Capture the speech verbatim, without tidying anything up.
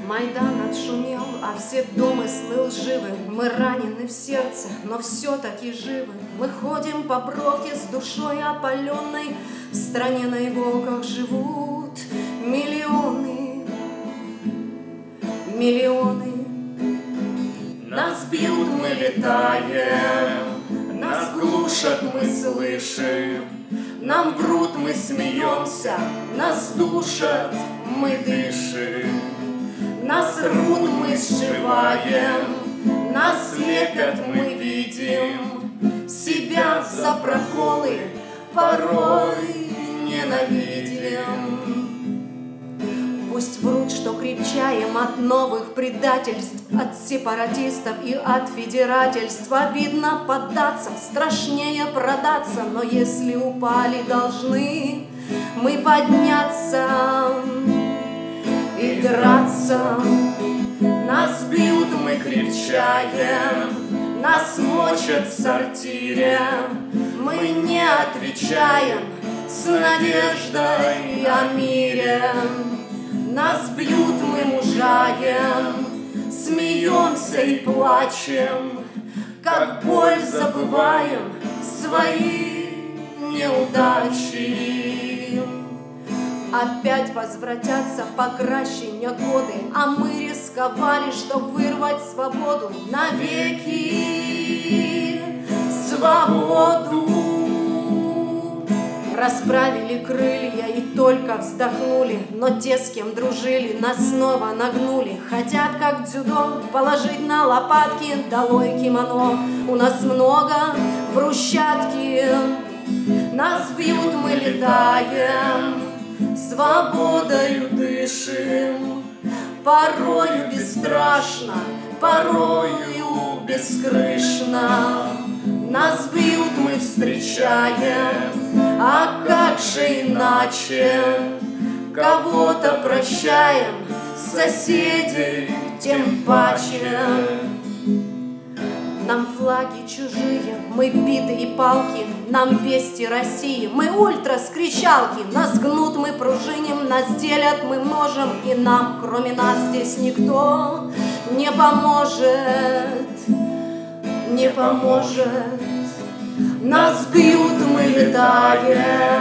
Майдан отшумел, а все домыслы лживы. Мы ранены в сердце, но все-таки живы. Мы ходим по бровке с душой опаленной. В стране на иголках живут миллионы, миллионы. Нас бьют, мы летаем, нас глушат, мы слышим. Нам врут, мы смеемся, нас душат, мы дышим. Нас рвут, мы сшиваем, нас лепят, мы видим. Себя за проколы порой ненавидим. Пусть врут, что крепчаем от новых предательств, от сепаратистов и от федерательств. Обидно поддаться, страшнее продаться, но если упали, должны мы подняться и драться. Нас бьют, мы крепчаем, нас мочат в сортире. Мы не отвечаем с надеждой о мире. Нас бьют, мы мужаем, смеемся и плачем, как боль забываем свои неудачи. Опять возвратятся покращения годы, а мы рисковали, чтоб вырвать свободу навеки, свободу. Расправили крылья и только вздохнули, но те, с кем дружили, нас снова нагнули. Хотят, как дзюдо, положить на лопатки, долой кимоно, у нас много брусчатки. Нас бьют, мы летаем, свободою дышим. Порою бесстрашно, порою бескрышно. Нас бьют, мы встречаем, а как же иначе? Кого-то прощаем, соседей тем паче. Нам флаги чужие, мы биты и палки, нам вести России, мы ультра с кричалки. Нас гнут, мы пружиним, нас делят, мы множим, и нам, кроме нас, здесь никто не поможет, не поможет. Нас бьют, мы летаем,